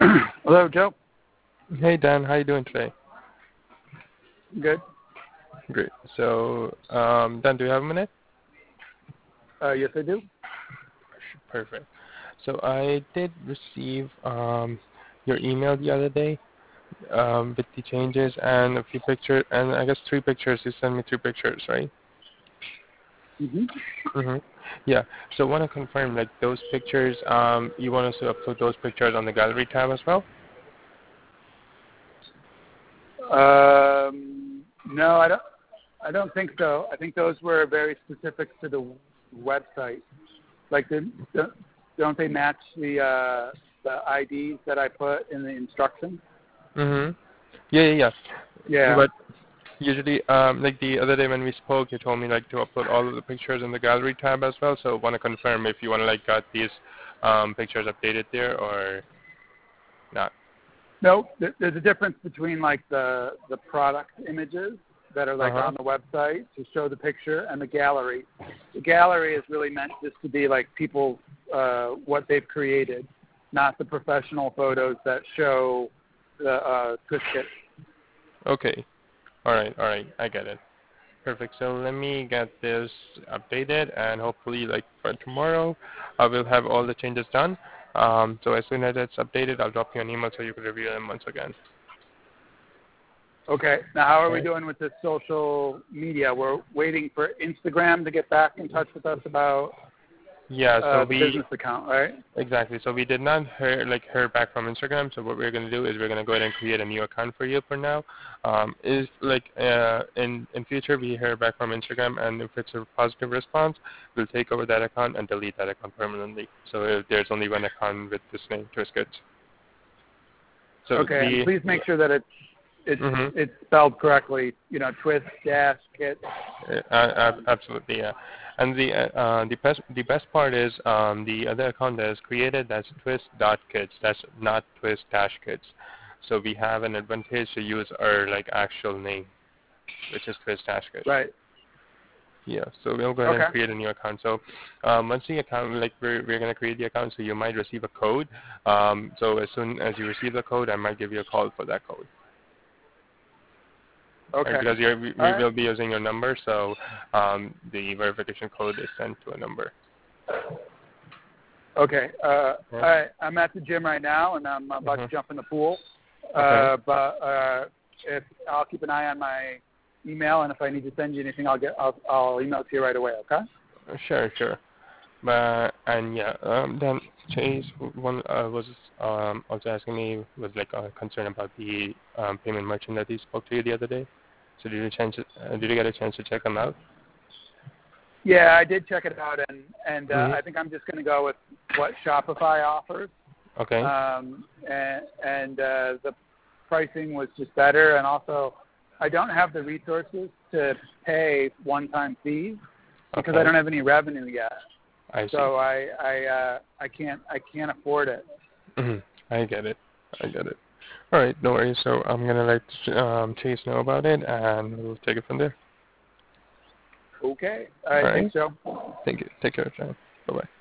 Hello, Joe. Hey Dan, how you doing today? Good. Great. So, Dan, do you have a minute? Yes, I do. Perfect. So I did receive your email the other day with the changes and a few pictures, and I guess 3 pictures. You sent me 3 pictures, right? hmm Mm-hmm. Yeah. So I want to confirm, like those pictures, you want us to upload those pictures on the gallery tab as well? No, I don't. I don't think so. I think those were very specific to the website. Like, don't they match the IDs that I put in the instructions? Mm-hmm. Yeah. Yeah. But usually, like the other day when we spoke, you told me like to upload all of the pictures in the gallery tab as well. So want to confirm if you want to like got these pictures updated there or not. No, there's a difference between like the product images that are like Uh-huh. on the website to show the picture and the gallery. The gallery is really meant just to be like people what they've created, not the professional photos that show the Twist kit. Okay. All right. I get it. Perfect. So let me get this updated, and hopefully, like for tomorrow, I will have all the changes done. So as soon as it's updated, I'll drop you an email so you can review them once again. Okay. Now, how are we Right. doing with this social media? We're waiting for Instagram to get back in touch with us about Yeah. So the business account, right? exactly. So we did not hear back from Instagram. So what we're going to do is we're going to go ahead and create a new account for you for now. Is like in future we hear back from Instagram, and if it's a positive response, we'll take over that account and delete that account permanently. So if there's only one account with this name, Twistkits. So Okay, and the please make sure that mm-hmm. it's spelled correctly. You know, Twist dash kit. Absolutely, yeah. And the best part is the other account that is created, that's twist.kids. That's not twist-kids. So we have an advantage to use our like actual name, which is twist-kids. Right. Yeah. So we'll go ahead and Okay. create a new account. So once the account, like we're gonna create the account, so you might receive a code. So as soon as you receive the code, I might give you a call for that code. Right, Okay. because All we right. will be using your number, so the verification code is sent to a number. Okay. All Yeah. right. I'm at the gym right now, and I'm about to jump in the pool. Okay. But if I'll keep an eye on my email, and if I need to send you anything, I'll email it to you right away. Okay. Sure. But and yeah, then Chase was also asking me was like a concern about the payment merchant that he spoke to you the other day. So did you get a chance to check them out? Yeah, I did check it out, and Mhm. I think I'm just going to go with what Shopify offers. Okay. And the pricing was just better, and also I don't have the resources to pay one-time fees because I Okay. don't have any revenue yet. I see. So I can't afford it. Mhm. I get it. All right, no worries. So I'm gonna let Chase know about it, and we'll take it from there. Okay. All All right. right. Thanks, Joe. Thank you. Take care, John. Bye bye.